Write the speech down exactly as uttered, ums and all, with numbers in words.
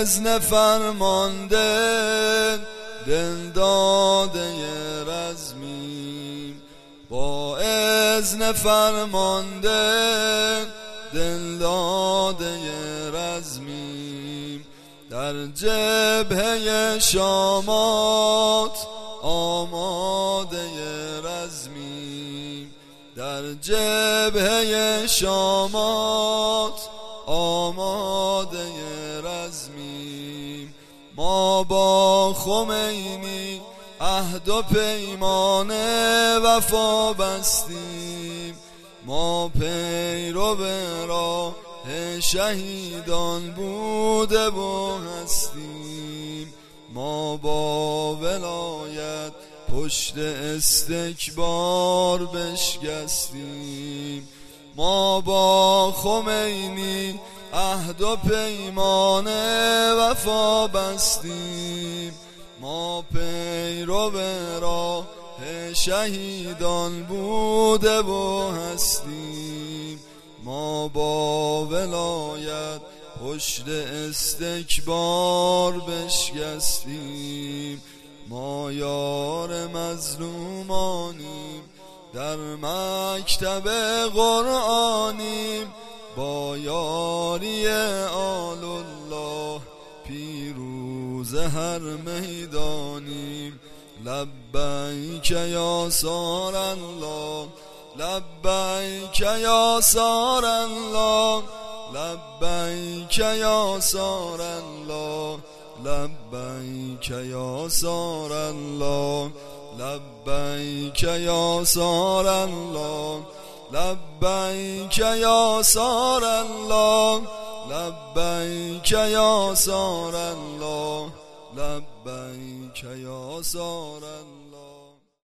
اذن فرمانده دل داده رزمیم، با اذن فرمانده دل داده رزمیم. در جبهه شامات آماده رزمیم، در جبهه شامات آماده رزمیم. ما با خمینی عهد و پیمان وفا بستیم، ما پیرو به راه شهیدان بوده و هستیم. ما با ولایت پشت استکبار بشکستیم، ما با خمینی عهد و پیمان وفا بستیم، ما پیرو به راه شهیدان بوده و هستیم. ما با ولایت پشت استکبار بشکستیم، ما یار مظلومانیم در مکتب قرآنیم، با یاری آل الله پیروز هر میدانیم. لبیک یا سار الله، لبیک یا سار الله، لبیک یا سار الله، لبیک یا سار الله، لبیک یا سار الله، لبیک یا سار الله، لبیک یا سار الله، لبیک یا سار الله.